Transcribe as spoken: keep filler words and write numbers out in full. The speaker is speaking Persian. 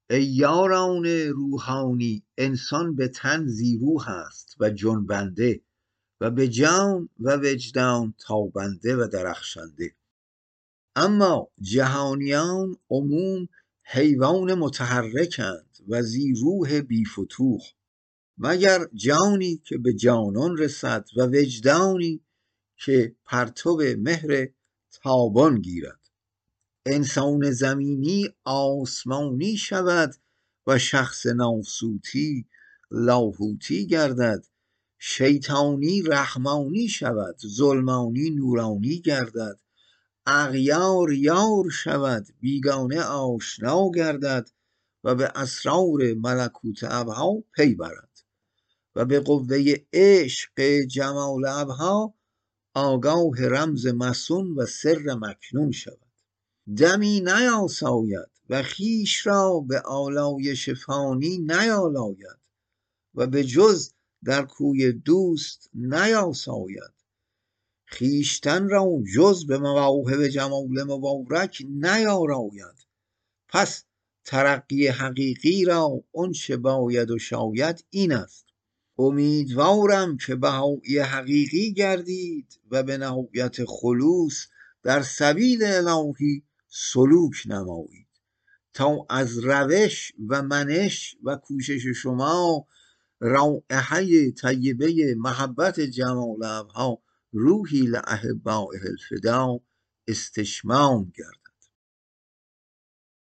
ای یاران روحانی انسان به تن زی روح است و جنبنده و به جان و وجدان تابنده و درخشنده. اما جهانیان عموم حیوان متحرکند و زی روح بی فتوح، مگر جانی که به جانان رسد و وجدانی که پرتو مهر تابان گیرد. انسان زمینی آسمانی شود و شخص ناسوتی لاهوتی گردد. شیطانی رحمانی شود، ظلمانی نورانی گردد. اغیار یار شود، بیگانه آشنا گردد و به اسرار ملکوت ابها پی برد و به قوه عشق جمال ابها آگاه رمز مصون و سر مکنون شود. دمی نیاساید و خویش را به آلایش فانی نیالاید و به جز در کوی دوست نیاساید. خویشتن را جز به مواهب جمال مبارک نیاراید. پس ترقی حقیقی را آنچه باید و شاید این است: امیدوارم که بهایی حقیقی گردید و به نهایت خلوص در سبیل الهی سلوک نمایید تا از روش و منش و کوشش شما رائحه طیبه محبت جمال ابها روحی لاحبائه الفدا استشمام گردد.